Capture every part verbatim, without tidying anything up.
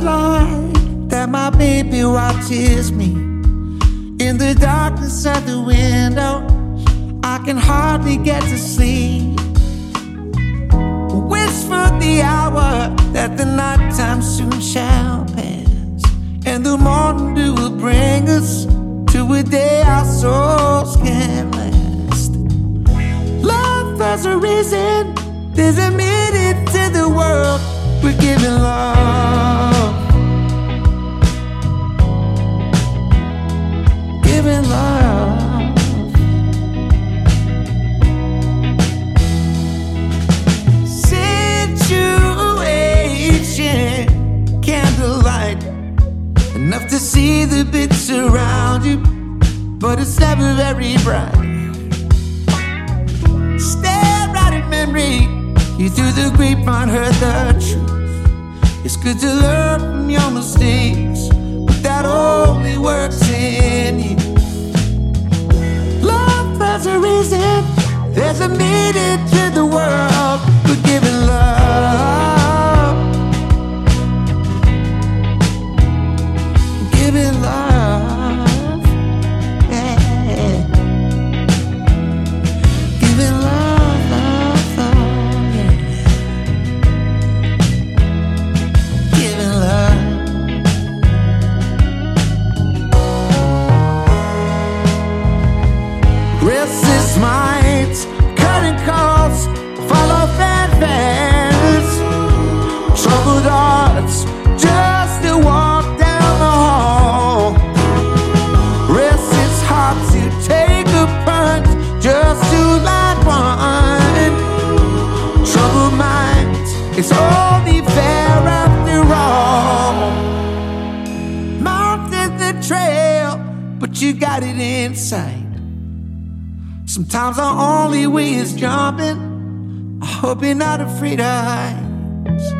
light that my baby watches me. In the darkness of the window, I can hardly get to sleep. Wish for the hour that the nighttime soon shall pass, and the morning dew will bring us to a day our souls can last. Love has arisen, there's a meaning to the world. We're giving love, giving love. Situation, candlelight, enough to see the bits around you, but it's never very bright. Stare at a memory, you through the grapevine heard the truth. It's good to learn from your mistakes, but that only works in you. Love has a reason, there's a meaning to the world. We're giving love, giving love, yeah. Giving love, love, love, yeah. Giving love. Restless minds, cutting calls, follow fanfares. Troubled hearts, just to walk down the hall. Restless hearts who take a punch just to light one. Troubled minds, it's only fair after all. Mountain the trail, but you got it in sight. Sometimes our only way is jumping. I hope you're not afraid of heights.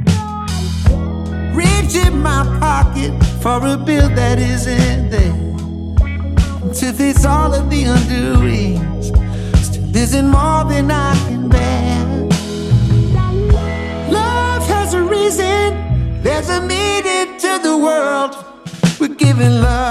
Reach in my pocket for a bill that isn't there, to face all of the undoings. Still isn't more than I can bear. Love has a reason, there's a meaning to the world. We're giving love.